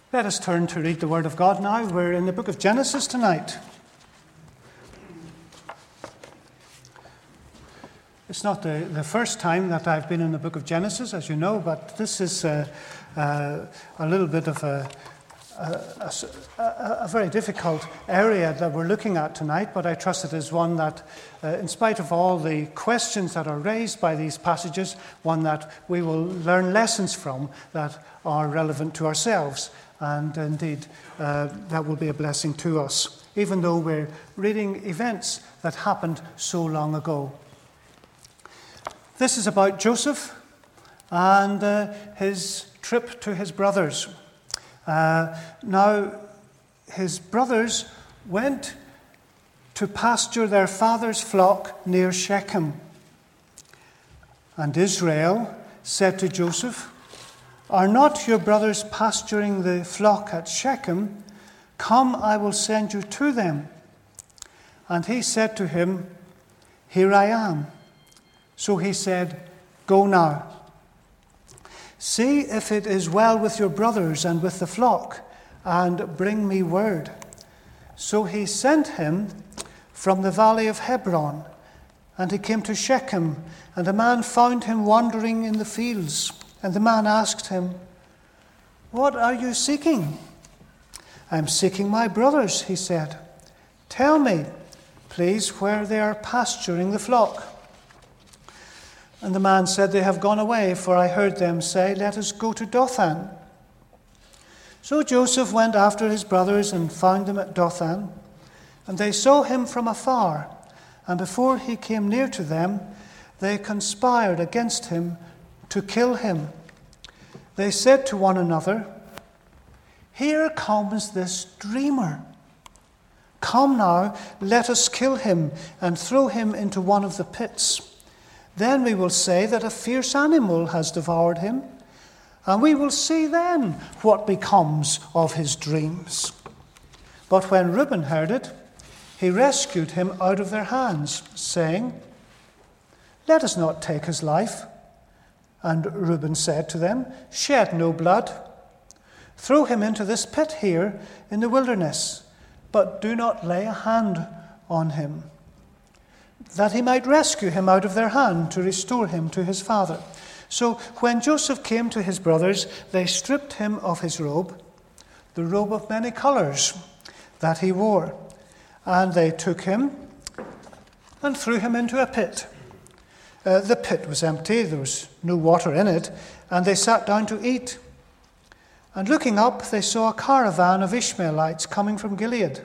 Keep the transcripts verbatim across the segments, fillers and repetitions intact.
Let us turn to read the Word of God now. We're in the book of Genesis tonight. It's not the, the first time that I've been in the book of Genesis, as you know, but this is uh, uh, a little bit of a, a, a, a very difficult area that we're looking at tonight, but I trust it is one that, uh, in spite of all the questions that are raised by these passages, one that we will learn lessons from that are relevant to ourselves. And indeed, uh, that will be a blessing to us, even though we're reading events that happened so long ago. This is about Joseph and uh, his trip to his brothers. Uh, now, his brothers went to pasture their father's flock near Shechem. And Israel said to Joseph, "Are not your brothers pasturing the flock at Shechem? Come, I will send you to them." And he said to him, "Here I am." So he said, "Go now. See if it is well with your brothers and with the flock, and bring me word." So he sent him from the valley of Hebron, and he came to Shechem, and a man found him wandering in the fields. And the man asked him, "What are you seeking?" "I am seeking my brothers," he said. "Tell me, please, where they are pasturing the flock." And the man said, "They have gone away, for I heard them say, 'Let us go to Dothan.'" So Joseph went after his brothers and found them at Dothan. And they saw him from afar. And before he came near to them, they conspired against him to kill him. They said to one another, "Here comes this dreamer. Come now, let us kill him and throw him into one of the pits. Then we will say that a fierce animal has devoured him, and we will see then what becomes of his dreams." But when Reuben heard it, he rescued him out of their hands, saying, "Let us not take his life." And Reuben said to them, "Shed no blood. Throw him into this pit here in the wilderness, but do not lay a hand on him, that he might rescue him out of their hand to restore him to his father." So when Joseph came to his brothers, they stripped him of his robe, the robe of many colors that he wore, and they took him and threw him into a pit. Uh, the pit was empty, there was no water in it, and they sat down to eat. And looking up, they saw a caravan of Ishmaelites coming from Gilead,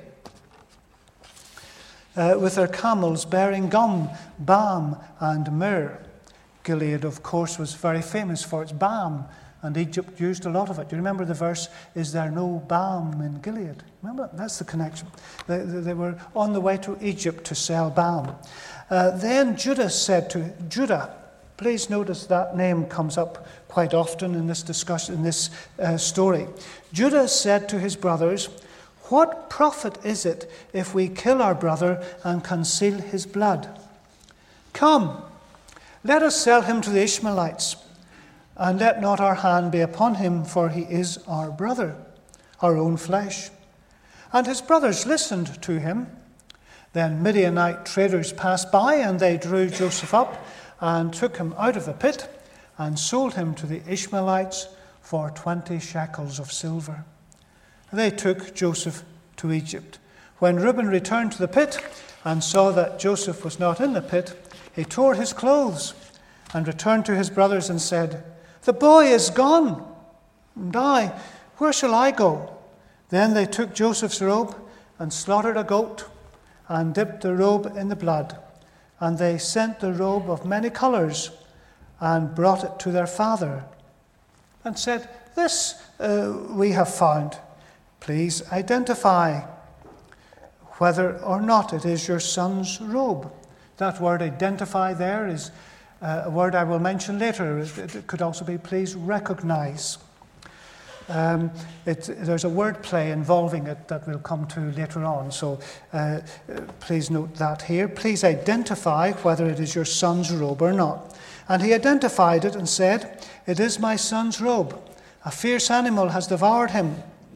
uh, with their camels bearing gum, balm, and myrrh. Gilead, of course, was very famous for its balm, and Egypt used a lot of it. Do you remember the verse, "Is there no balm in Gilead?" Remember, that's the connection. They, they were on the way to Egypt to sell balm. Uh, then Judah said to Judah, please notice that name comes up quite often in this discussion, in this uh, story. Judah said to his brothers, "What profit is it if we kill our brother and conceal his blood? Come, let us sell him to the Ishmaelites, and let not our hand be upon him, for he is our brother, our own flesh." And his brothers listened to him. Then Midianite traders passed by, and they drew Joseph up and took him out of the pit and sold him to the Ishmaelites for twenty shekels of silver. They took Joseph to Egypt. When Reuben returned to the pit and saw that Joseph was not in the pit, he tore his clothes and returned to his brothers and said, "The boy is gone, and I, where shall I go?" Then they took Joseph's robe and slaughtered a goat and dipped the robe in the blood. And they sent the robe of many colors and brought it to their father and said, "This uh, we have found. Please identify whether or not it is your son's robe." That word "identify" there is uh, a word I will mention later. It could also be "please recognize." Um, it, there's a word play involving it that we'll come to later on, so uh, please note that here. Please identify whether it is your son's robe or not. And he identified it and said, "It is my son's robe. A fierce animal has devoured him."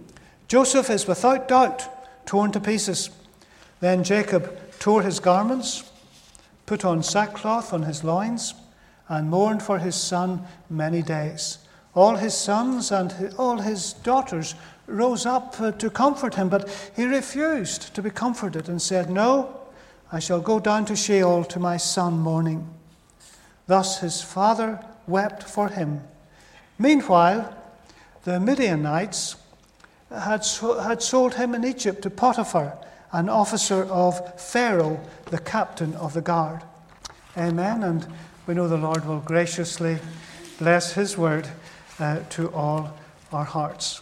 Joseph is without doubt torn to pieces. Then Jacob tore his garments, put on sackcloth on his loins, and mourned for his son many days. All his sons and all his daughters rose up to comfort him, but he refused to be comforted and said, "No, I shall go down to Sheol to my son mourning." Thus his father wept for him. Meanwhile, the Midianites had, so, had sold him in Egypt to Potiphar, an officer of Pharaoh, the captain of the guard. Amen. And we know the Lord will graciously bless his word uh, to all our hearts.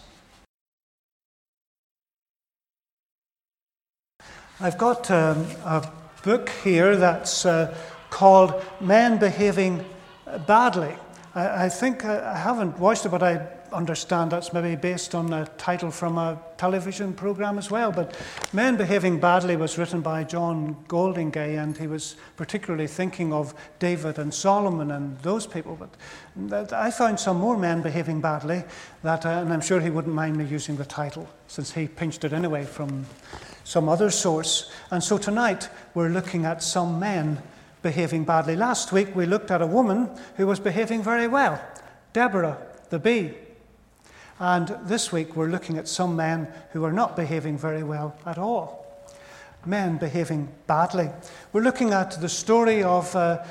I've got um, a book here that's uh, called Men Behaving Badly. I, I think uh, I haven't watched it, but I understand that's maybe based on a title from a television program as well. But Men Behaving Badly was written by John Goldingay, and he was particularly thinking of David and Solomon and those people. But I found some more men behaving badly, that, uh, and I'm sure he wouldn't mind me using the title, since he pinched it anyway from some other source. And so tonight we're looking at some men behaving badly. Last week we looked at a woman who was behaving very well, Deborah the bee. And this week we're looking at some men who are not behaving very well at all. Men behaving badly. We're looking at the story of uh,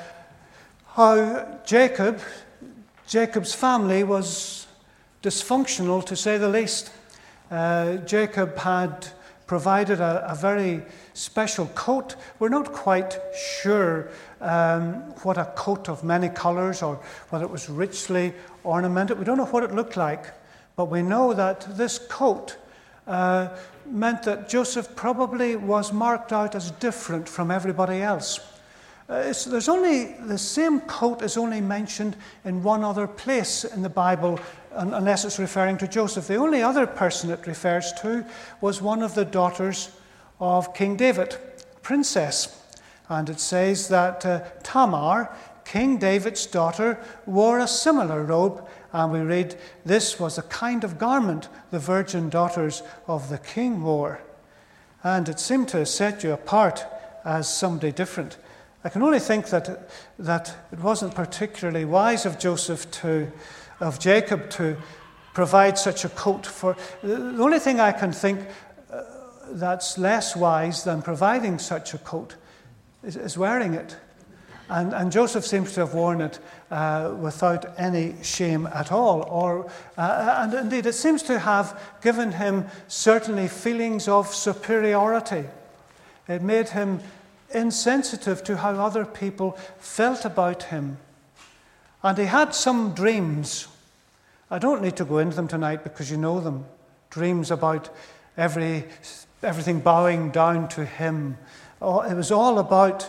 how Jacob, Jacob's family was dysfunctional, to say the least. Uh, Jacob had provided a, a very special coat. We're not quite sure um, what a coat of many colors, or whether it was richly ornamented. We don't know what it looked like. But we know that this coat uh, meant that Joseph probably was marked out as different from everybody else. Uh, it's, there's only, the same coat is only mentioned in one other place in the Bible, un, unless it's referring to Joseph. The only other person it refers to was one of the daughters of King David, princess. And it says that uh, Tamar, King David's daughter, wore a similar robe. And we read, "This was a kind of garment the virgin daughters of the king wore." And it seemed to set you apart as somebody different. I can only think that that it wasn't particularly wise of Joseph to, of Jacob to provide such a coat for. The only thing I can think uh, that's less wise than providing such a coat is, is wearing it. And, and Joseph seems to have worn it uh, without any shame at all. Or, uh, and indeed, it seems to have given him certainly feelings of superiority. It made him insensitive to how other people felt about him. And he had some dreams. I don't need to go into them tonight because you know them. Dreams about every everything bowing down to him. Oh, it was all about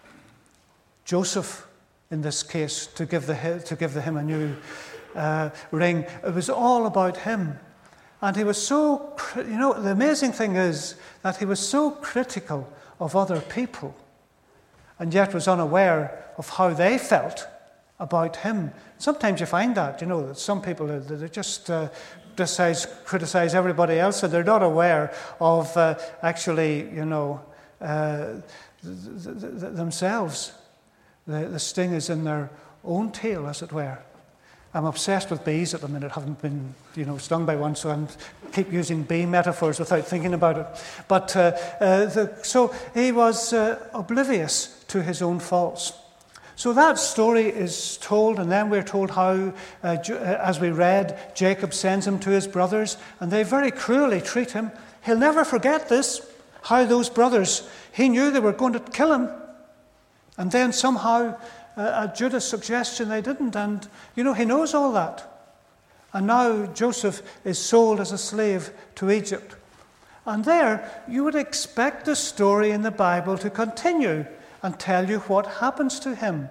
Joseph, in this case, to give the to give the him a new uh, ring. It was all about him. And he was so, you know, the amazing thing is that he was so critical of other people, and yet was unaware of how they felt about him. Sometimes you find that, you know, that some people, they just uh, criticize, criticize everybody else, and they're not aware of uh, actually, you know, uh, th- th- th- themselves. The, the sting is in their own tail, as it were. I'm obsessed with bees at the minute. Haven't been, you know, stung by one, so I keep using bee metaphors without thinking about it. But uh, uh, the, so he was uh, oblivious to his own faults. So that story is told, and then we're told how, uh, as we read, Jacob sends him to his brothers, and they very cruelly treat him. He'll never forget this, how those brothers, he knew they were going to kill him. And then somehow, uh, at Judah's suggestion, they didn't. And, you know, he knows all that. And now Joseph is sold as a slave to Egypt. And there, you would expect the story in the Bible to continue and tell you what happens to him.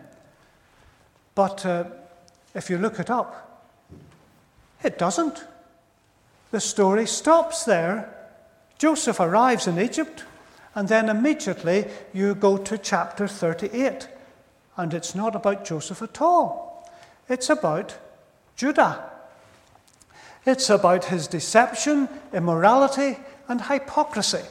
But uh, if you look it up, it doesn't. The story stops there. Joseph arrives in Egypt. And then immediately you go to chapter thirty-eight. And it's not about Joseph at all. It's about Judah. It's about his deception, immorality, and hypocrisy.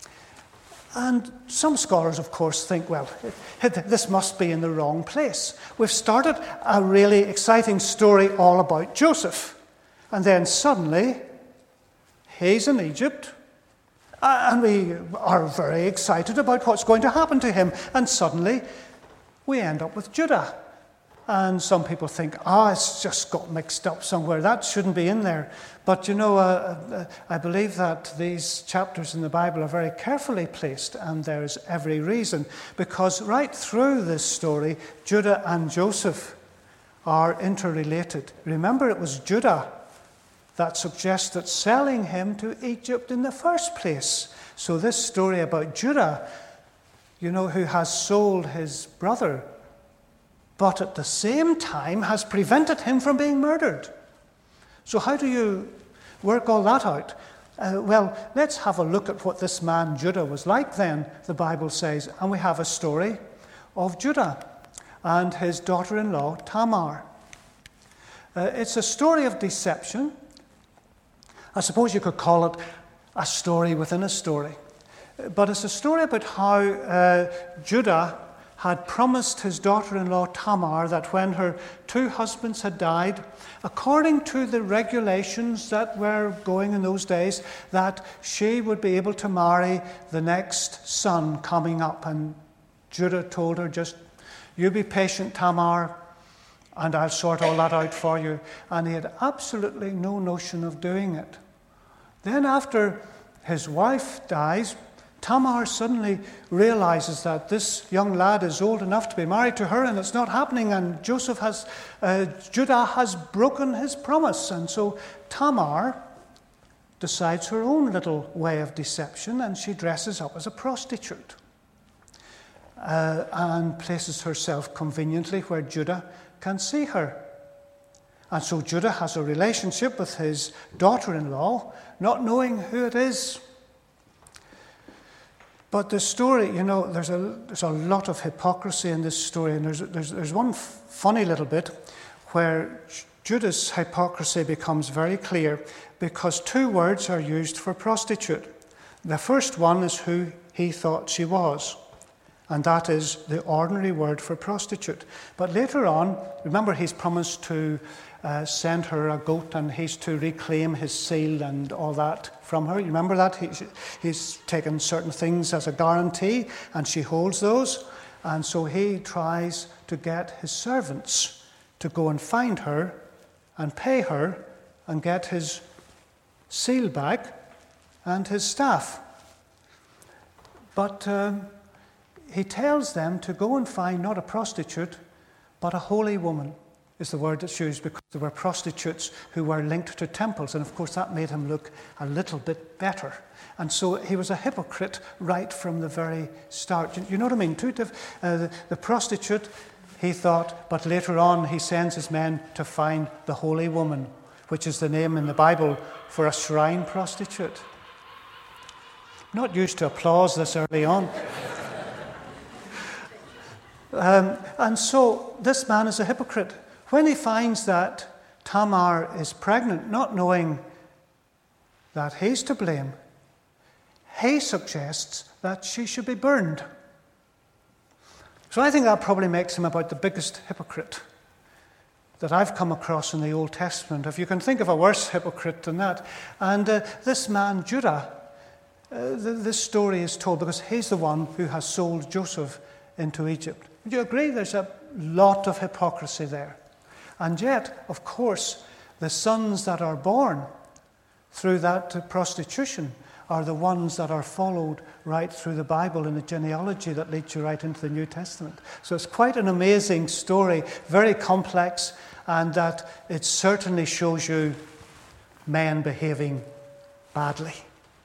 And some scholars, of course, think, well, this must be in the wrong place. We've started a really exciting story all about Joseph. And then suddenly, he's in Egypt. And we are very excited about what's going to happen to him. And suddenly, we end up with Judah. And some people think, ah, oh, it's just got mixed up somewhere. That shouldn't be in there. But, you know, uh, uh, I believe that these chapters in the Bible are very carefully placed, and there's every reason. Because right through this story, Judah and Joseph are interrelated. Remember, it was Judah that suggested selling him to Egypt in the first place. So this story about Judah, you know, who has sold his brother, but at the same time has prevented him from being murdered. So how do you work all that out? Uh, well, let's have a look at what this man Judah was like then, the Bible says. And we have a story of Judah and his daughter-in-law, Tamar. Uh, it's a story of deception. I suppose you could call it a story within a story. But it's a story about how uh, Judah had promised his daughter-in-law Tamar that when her two husbands had died, according to the regulations that were going in those days, that she would be able to marry the next son coming up. And Judah told her, just, you be patient, Tamar, and I'll sort all that out for you. And he had absolutely no notion of doing it. Then after his wife dies, Tamar suddenly realizes that this young lad is old enough to be married to her, and it's not happening, and Joseph has, uh, Judah has broken his promise. And so Tamar decides her own little way of deception, and she dresses up as a prostitute uh, and places herself conveniently where Judah can see her. And so Judah has a relationship with his daughter-in-law, not knowing who it is. But the story, you know, there's a there's a lot of hypocrisy in this story, and there's there's there's one f- funny little bit where Judah's hypocrisy becomes very clear because two words are used for prostitute. The first one is who he thought she was, and that is the ordinary word for prostitute. But later on, remember, he's promised to uh, send her a goat, and he's to reclaim his seal and all that from her. You remember that? He, he's taken certain things as a guarantee, and she holds those. And so he tries to get his servants to go and find her and pay her and get his seal back and his staff. But um, he tells them to go and find not a prostitute, but a holy woman, is the word that's used, because there were prostitutes who were linked to temples, and of course that made him look a little bit better. And so he was a hypocrite right from the very start. You know what I mean? Uh, the, the prostitute, he thought, but later on he sends his men to find the holy woman, which is the name in the Bible for a shrine prostitute. Not used to applause this early on. um, and so this man is a hypocrite. When he finds that Tamar is pregnant, not knowing that he's to blame, he suggests that she should be burned. So I think that probably makes him about the biggest hypocrite that I've come across in the Old Testament, if you can think of a worse hypocrite than that. And uh, this man, Judah, uh, th- this story is told because he's the one who has sold Joseph into Egypt. Do you agree there's a lot of hypocrisy there? And yet, of course, the sons that are born through that prostitution are the ones that are followed right through the Bible in the genealogy that leads you right into the New Testament. So it's quite an amazing story, very complex, and that it certainly shows you men behaving badly.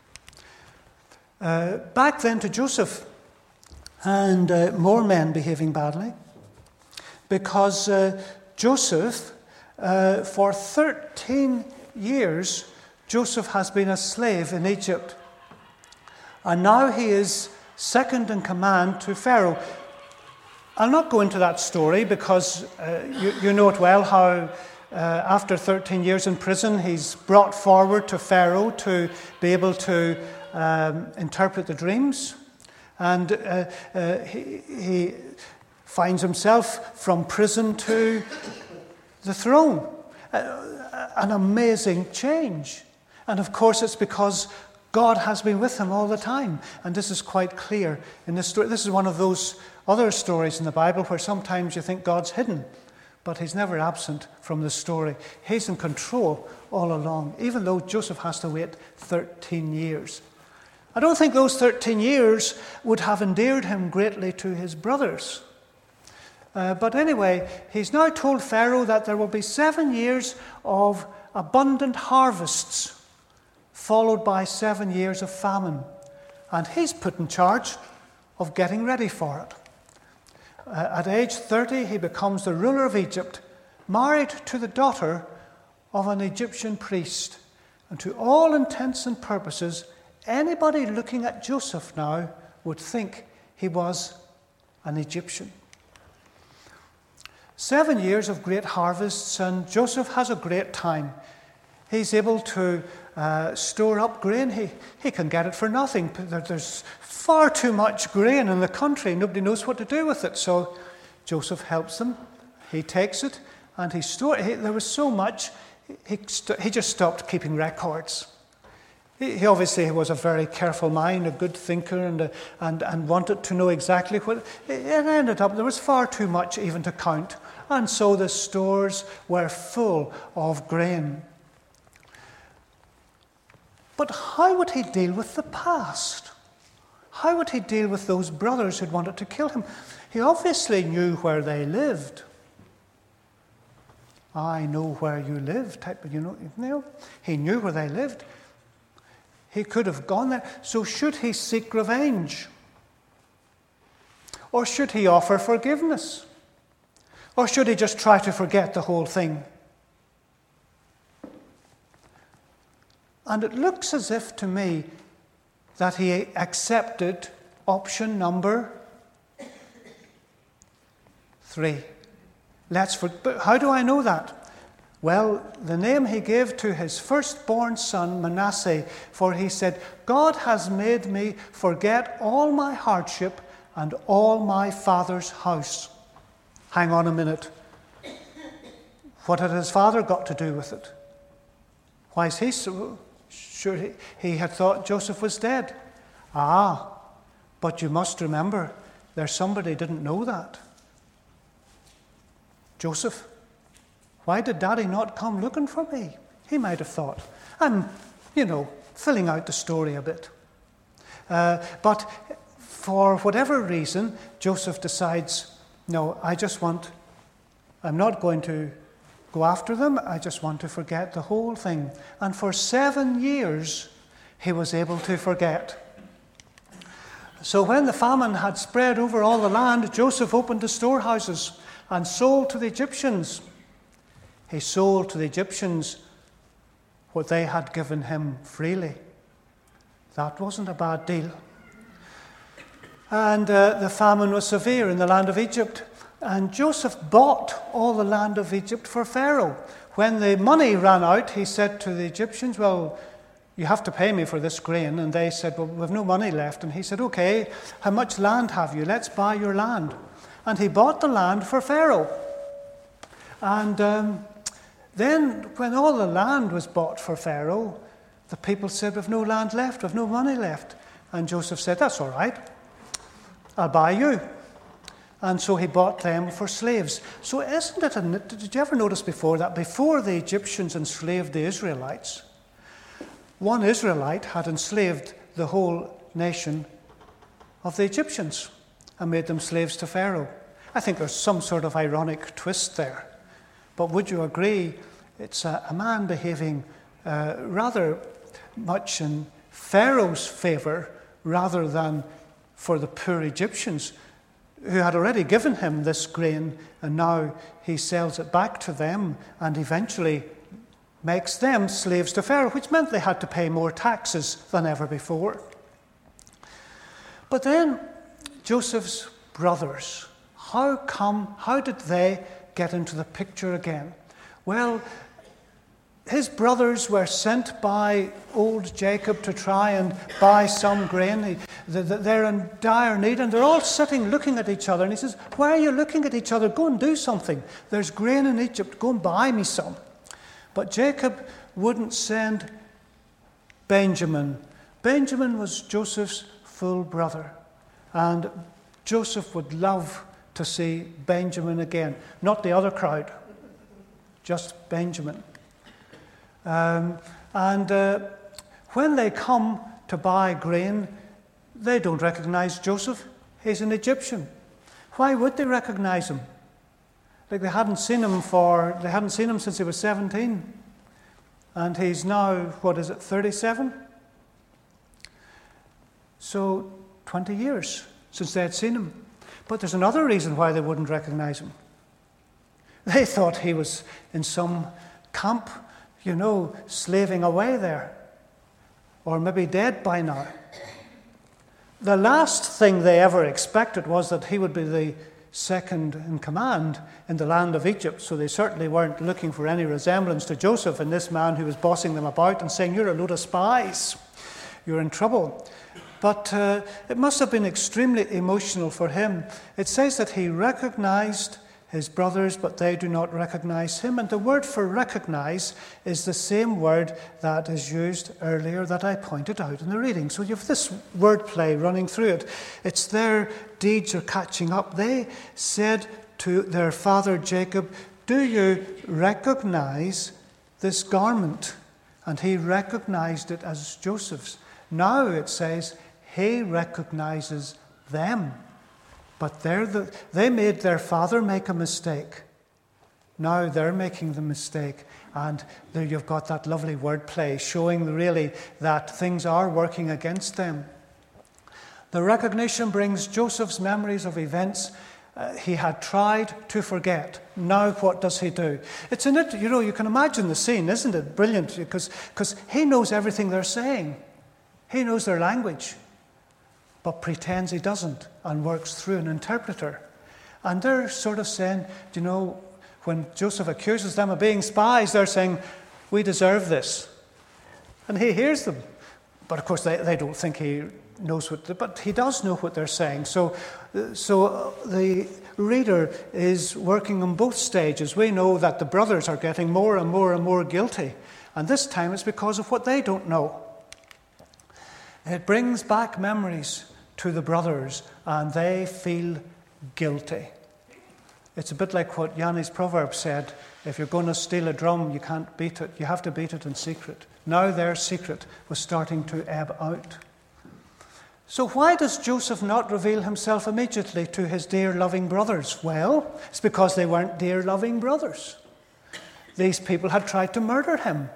Uh, back then to Joseph, and uh, more men behaving badly, because uh, Joseph, uh, for thirteen years, Joseph has been a slave in Egypt. And now he is second in command to Pharaoh. I'll not go into that story because uh, you, you know it well, how uh, after thirteen years in prison, he's brought forward to Pharaoh to be able to um, interpret the dreams. And uh, uh, he, he finds himself from prison to the throne. Uh, an amazing change. And of course, it's because God has been with him all the time. And this is quite clear in this story. This is one of those other stories in the Bible where sometimes you think God's hidden, but he's never absent from the story. He's in control all along, even though Joseph has to wait thirteen years. I don't think those thirteen years would have endeared him greatly to his brothers. Uh, but anyway, he's now told Pharaoh that there will be seven years of abundant harvests, followed by seven years of famine. And he's put in charge of getting ready for it. Uh, at age thirty, he becomes the ruler of Egypt, married to the daughter of an Egyptian priest. And to all intents and purposes, anybody looking at Joseph now would think he was an Egyptian. Seven years of great harvests, and Joseph has a great time. He's able to uh, store up grain. He, he can get it for nothing. There's far too much grain in the country. Nobody knows what to do with it. So Joseph helps them. He takes it, and he stores it. There was so much, he, st- he just stopped keeping records. He, he obviously was a very careful mind, a good thinker, and, a, and, and wanted to know exactly what... It ended up, there was far too much even to count. And so the stores were full of grain. But how would he deal with the past? How would he deal with those brothers who'd wanted to kill him? He obviously knew where they lived. I know where you live, type of, you know, you know. He knew where they lived. He could have gone there. So should he seek revenge? Or should he offer forgiveness? Or should he just try to forget the whole thing? And it looks as if to me that he accepted option number three. Let's for, but how do I know that? Well, the name he gave to his firstborn son, Manasseh, for he said, God has made me forget all my hardship and all my father's house. Hang on a minute. What had his father got to do with it? Why is he so sure? He, he had thought Joseph was dead. Ah, but you must remember, there's somebody didn't know that. Joseph, why did Daddy not come looking for me? He might have thought. I'm, you know, filling out the story a bit. Uh, but for whatever reason, Joseph decides, no, I just want, I'm not going to go after them. I just want to forget the whole thing. And for seven years, he was able to forget. So when the famine had spread over all the land, Joseph opened the storehouses and sold to the Egyptians. He sold to the Egyptians what they had given him freely. That wasn't a bad deal. And uh, the famine was severe in the land of Egypt. And Joseph bought all the land of Egypt for Pharaoh. When the money ran out, he said to the Egyptians, well, you have to pay me for this grain. And they said, well, we've no money left. And he said, okay, how much land have you? Let's buy your land. And he bought the land for Pharaoh. And um, then when all the land was bought for Pharaoh, the people said, we've no land left, we've no money left. And Joseph said, that's all right. I'll buy you. And so he bought them for slaves. So isn't it, a, did you ever notice before that before the Egyptians enslaved the Israelites, one Israelite had enslaved the whole nation of the Egyptians and made them slaves to Pharaoh? I think there's some sort of ironic twist there. But would you agree it's a, a man behaving uh, rather much in Pharaoh's favor rather than for the poor Egyptians who had already given him this grain, and now he sells it back to them and eventually makes them slaves to Pharaoh, which meant they had to pay more taxes than ever before. But then Joseph's brothers, how come, how did they get into the picture again? Well, his brothers were sent by old Jacob to try and buy some grain. He, they're in dire need, and they're all sitting looking at each other. And he says, why are you looking at each other? Go and do something. There's grain in Egypt. Go and buy me some. But Jacob wouldn't send Benjamin. Benjamin was Joseph's full brother. And Joseph would love to see Benjamin again. Not the other crowd, just Benjamin. Um, and uh, when they come to buy grain, they don't recognize Joseph. He's an Egyptian. Why would they recognize him? Like they hadn't seen him for they hadn't seen him since he was seventeen, and he's now, what is it, thirty-seven? So twenty years since they had seen him. But there's another reason why they wouldn't recognize him. They thought he was in some camp, you know, slaving away there, or maybe dead by now. The last thing they ever expected was that he would be the second in command in the land of Egypt, so they certainly weren't looking for any resemblance to Joseph and this man who was bossing them about and saying, you're a load of spies, you're in trouble. But uh, it must have been extremely emotional for him. It says that he recognized his brothers, but they do not recognize him. And the word for recognize is the same word that is used earlier that I pointed out in the reading. So you have this wordplay running through it. It's their deeds are catching up. They said to their father Jacob, do you recognize this garment? And he recognized it as Joseph's. Now it says he recognizes them. But they're the, they made their father make a mistake. Now they're making the mistake. And there you've got that lovely wordplay showing really that things are working against them. The recognition brings Joseph's memories of events uh, he had tried to forget. Now what does he do? It's in it, you know, you can imagine the scene, isn't it? Brilliant, because because he knows everything they're saying. He knows their language, but pretends he doesn't and works through an interpreter. And they're sort of saying, you know, when Joseph accuses them of being spies, they're saying, we deserve this. And he hears them. But of course, they, they don't think he knows what, the, but he does know what they're saying. So, so the reader is working on both stages. We know that the brothers are getting more and more and more guilty. And this time it's because of what they don't know. It brings back memories to the brothers, and they feel guilty. It's a bit like what Yanni's proverb said, if you're going to steal a drum, you can't beat it. You have to beat it in secret. Now their secret was starting to ebb out. So why does Joseph not reveal himself immediately to his dear loving brothers? Well, it's because they weren't dear loving brothers. These people had tried to murder him.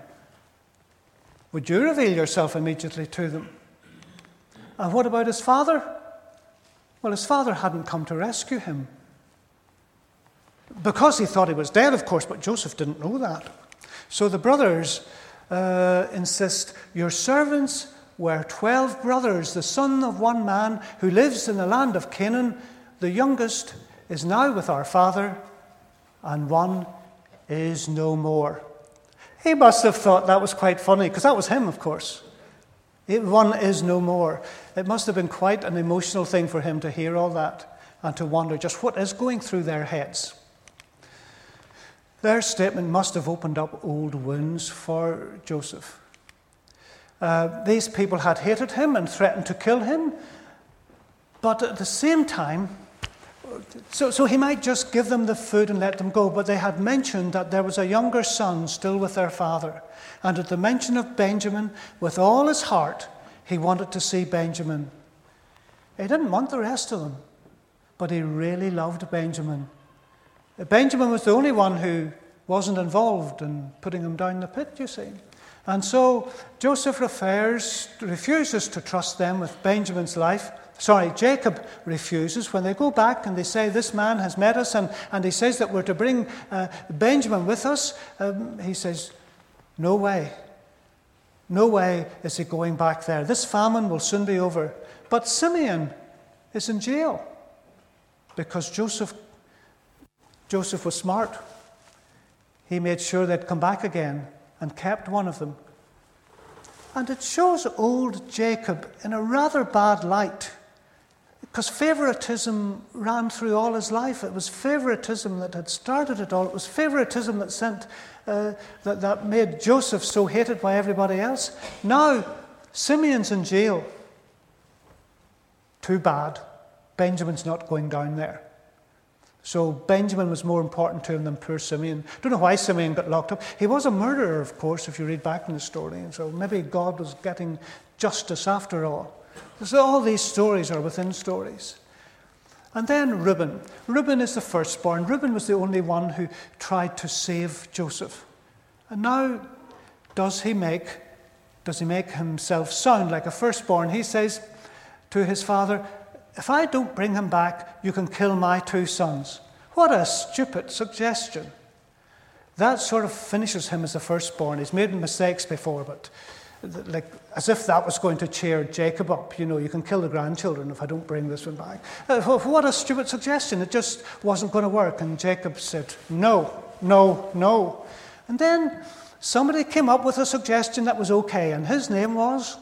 Would you reveal yourself immediately to them? And what about his father? Well, his father hadn't come to rescue him. Because he thought he was dead, of course, but Joseph didn't know that. So the brothers uh, insist, your servants were twelve brothers, the son of one man who lives in the land of Canaan. The youngest is now with our father, and one is no more. He must have thought that was quite funny, because that was him, of course. One is no more. It must have been quite an emotional thing for him to hear all that and to wonder just what is going through their heads. Their statement must have opened up old wounds for Joseph. Uh, these people had hated him and threatened to kill him, but at the same time, so, so he might just give them the food and let them go, but they had mentioned that there was a younger son still with their father. And at the mention of Benjamin, with all his heart, he wanted to see Benjamin. He didn't want the rest of them, but he really loved Benjamin. Benjamin was the only one who wasn't involved in putting him down the pit, you see. And so Joseph refers, refuses to trust them with Benjamin's life. Sorry, Jacob refuses. When they go back and they say, this man has met us, and, and he says that we're to bring uh, Benjamin with us, um, he says, no way. No way is he going back there. This famine will soon be over. But Simeon is in jail because Joseph, Joseph was smart. he made sure they'd come back again and kept one of them. And it shows old Jacob in a rather bad light, because favoritism ran through all his life. It was favoritism that had started it all. It was favoritism that sent uh, that, that made Joseph so hated by everybody else. Now, Simeon's in jail. Too bad. Benjamin's not going down there. So Benjamin was more important to him than poor Simeon. Don't know why Simeon got locked up. He was a murderer, of course, if you read back in the story. And so maybe God was getting justice after all. So all these stories are within stories. And then Reuben. Reuben is the firstborn. Reuben was the only one who tried to save Joseph. And now, does he make, does he make himself sound like a firstborn? He says to his father, if I don't bring him back, you can kill my two sons. What a stupid suggestion. That sort of finishes him as the firstborn. He's made mistakes before, but like as if that was going to cheer Jacob up. You know, you can kill the grandchildren if I don't bring this one back. Uh, what a stupid suggestion. It just wasn't going to work. And Jacob said, no, no, no. And then somebody came up with a suggestion that was okay, and his name was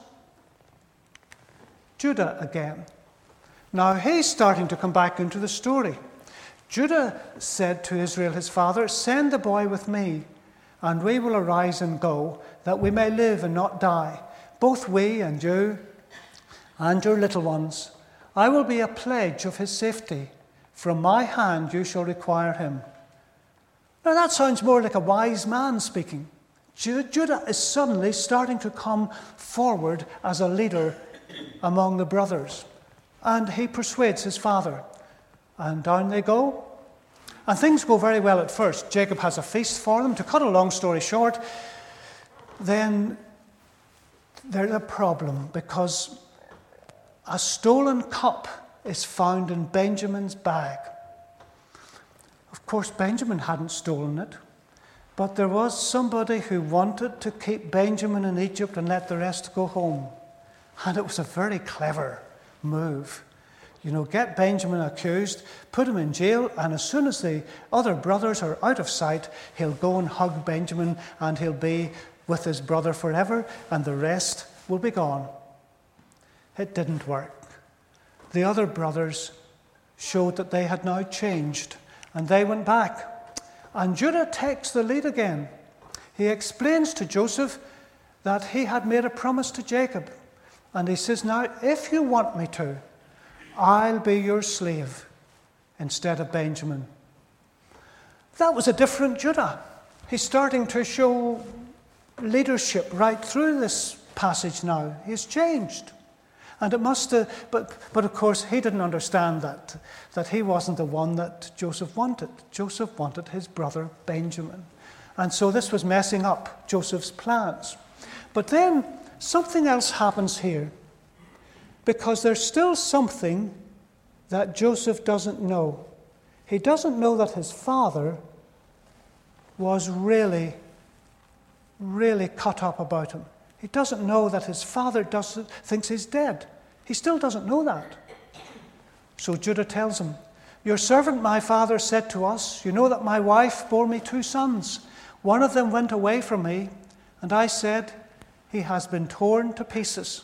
Judah again. Now he's starting to come back into the story. Judah said to Israel, his father, send the boy with me, and we will arise and go, that we may live and not die, both we and you and your little ones. I will be a pledge of his safety. From my hand you shall require him. Now that sounds more like a wise man speaking. Judah is suddenly starting to come forward as a leader among the brothers. And he persuades his father. And down they go. And things go very well at first. Jacob has a feast for them. To cut a long story short, then there's a problem, because a stolen cup is found in Benjamin's bag. Of course, Benjamin hadn't stolen it, but there was somebody who wanted to keep Benjamin in Egypt and let the rest go home. And it was a very clever move. You know, get Benjamin accused, put him in jail, and as soon as the other brothers are out of sight, he'll go and hug Benjamin, and he'll be with his brother forever, and the rest will be gone. It didn't work. The other brothers showed that they had now changed, and they went back. And Judah takes the lead again. He explains to Joseph that he had made a promise to Jacob. And he says, now, if you want me to, I'll be your slave instead of Benjamin. That was a different Judah. He's starting to show leadership right through this passage now. He's changed. And it must have, but, but of course he didn't understand that, that he wasn't the one that Joseph wanted. Joseph wanted his brother Benjamin. And so this was messing up Joseph's plans. But then something else happens here, because there's still something that Joseph doesn't know. He doesn't know that his father was really, really cut up about him. He doesn't know that his father doesn't, thinks he's dead. He still doesn't know that. So Judah tells him, your servant my father said to us, you know that my wife bore me two sons. One of them went away from me, and I said, he has been torn to pieces.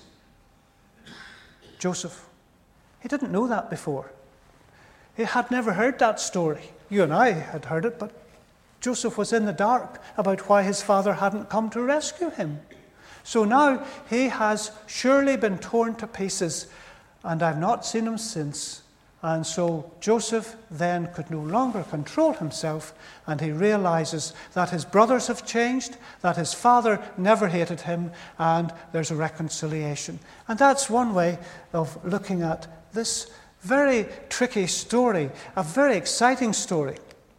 Joseph, he didn't know that before. He had never heard that story. You and I had heard it, but Joseph was in the dark about why his father hadn't come to rescue him. So now he has surely been torn to pieces, and I've not seen him since. And so Joseph then could no longer control himself, and he realizes that his brothers have changed, that his father never hated him, and there's a reconciliation. And that's one way of looking at this very tricky story, a very exciting story.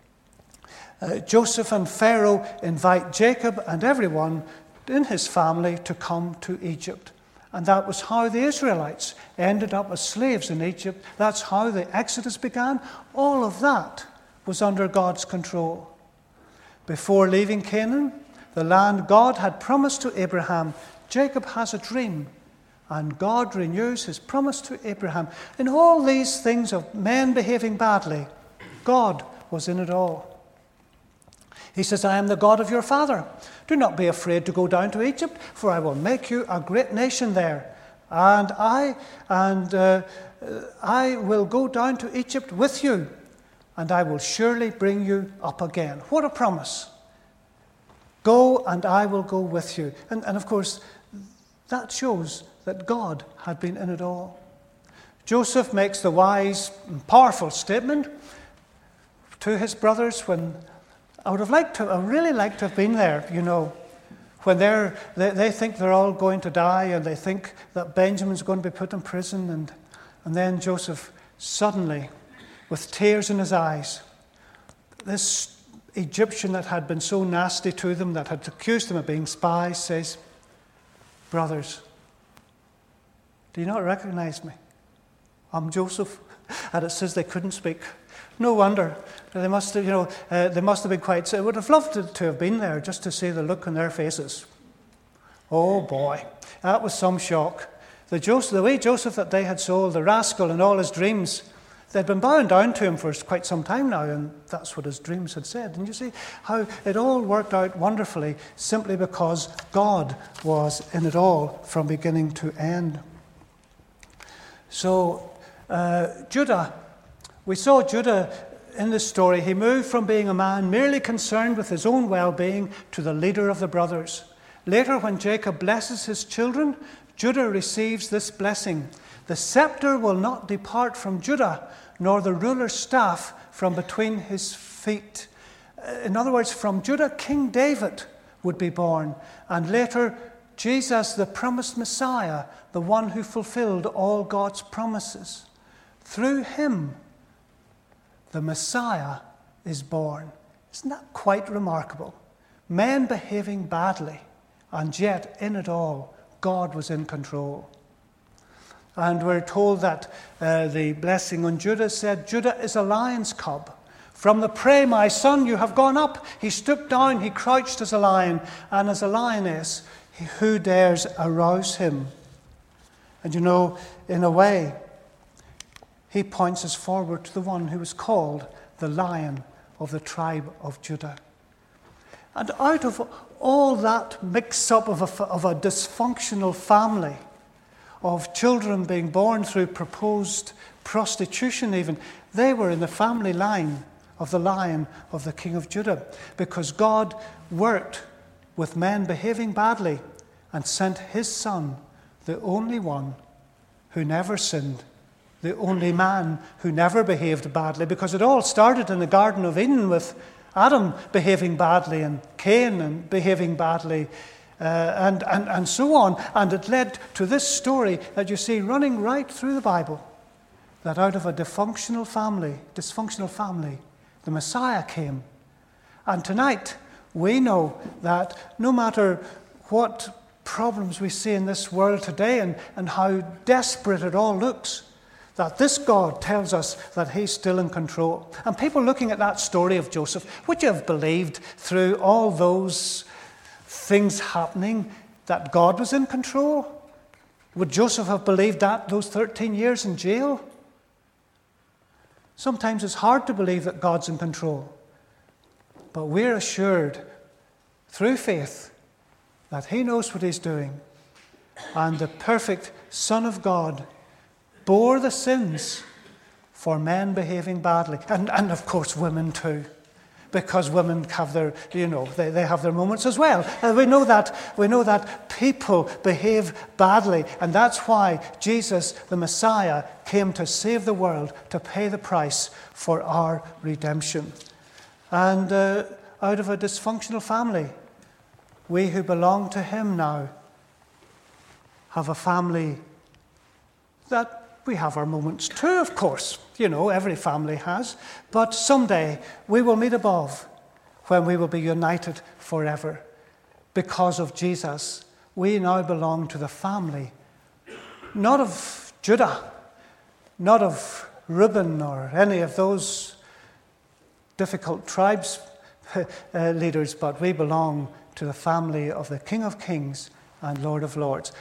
Uh, Joseph and Pharaoh invite Jacob and everyone in his family to come to Egypt. And that was how the Israelites ended up as slaves in Egypt. That's how the Exodus began. All of that was under God's control. Before leaving Canaan, the land God had promised to Abraham, Jacob has a dream. And God renews his promise to Abraham. In all these things of men behaving badly, God was in it all. He says, I am the God of your father. Do not be afraid to go down to Egypt, for I will make you a great nation there. And I and uh, I will go down to Egypt with you, and I will surely bring you up again. What a promise. Go, and I will go with you. And, and of course, that shows that God had been in it all. Joseph makes the wise and powerful statement to his brothers when I would have liked to, I really liked to have been there, you know, when they're, they, they think they're all going to die and they think that Benjamin's going to be put in prison, and, and then Joseph suddenly, with tears in his eyes, this Egyptian that had been so nasty to them, that had accused them of being spies, says, brothers, do you not recognize me? I'm Joseph. And it says they couldn't speak. No wonder. They must have, you know, uh, they must have been quite, I would have loved to, to have been there just to see the look on their faces. Oh boy, that was some shock. The, Joseph, the way Joseph that they had sold, the rascal and all his dreams, they'd been bowing down to him for quite some time now, and that's what his dreams had said. And you see how it all worked out wonderfully simply because God was in it all from beginning to end. So, uh, Judah, we saw Judah in this story. He moved from being a man merely concerned with his own well-being to the leader of the brothers. Later, when Jacob blesses his children, Judah receives this blessing. The scepter will not depart from Judah, nor the ruler's staff from between his feet. In other words, from Judah, King David would be born. And later, Jesus, the promised Messiah, the one who fulfilled all God's promises. Through him, the Messiah is born. Isn't that quite remarkable? Men behaving badly, and yet in it all, God was in control. And we're told that uh, the blessing on Judah said, Judah is a lion's cub. From the prey, my son, you have gone up. He stooped down, he crouched as a lion, and as a lioness, who dares arouse him? And you know, in a way, he points us forward to the one who was called the Lion of the tribe of Judah. And out of all that mix-up of a, of a dysfunctional family, of children being born through proposed prostitution even, they were in the family line of the Lion of the King of Judah, because God worked with men behaving badly and sent his son, the only one who never sinned, the only man who never behaved badly, because it all started in the Garden of Eden with Adam behaving badly and Cain and behaving badly, uh, and, and, and so on. And it led to this story that you see running right through the Bible, that out of a dysfunctional family, dysfunctional family, the Messiah came. And tonight, we know that no matter what problems we see in this world today and, and how desperate it all looks, that this God tells us that he's still in control. And people looking at that story of Joseph, would you have believed through all those things happening that God was in control? Would Joseph have believed that those thirteen years in jail? Sometimes it's hard to believe that God's in control. But we're assured through faith that he knows what he's doing. And the perfect Son of God bore the sins for men behaving badly. And, and of course, women too. Because women have their, you know, they, they have their moments as well. And we know that, we know that people behave badly. And that's why Jesus, the Messiah, came to save the world, to pay the price for our redemption. And uh, out of a dysfunctional family, we who belong to him now have a family that we have our moments too, of course. You know, every family has. But someday we will meet above, when we will be united forever. Because of Jesus, we now belong to the family, not of Judah, not of Reuben or any of those difficult tribes uh, leaders, but we belong to the family of the King of Kings and Lord of Lords.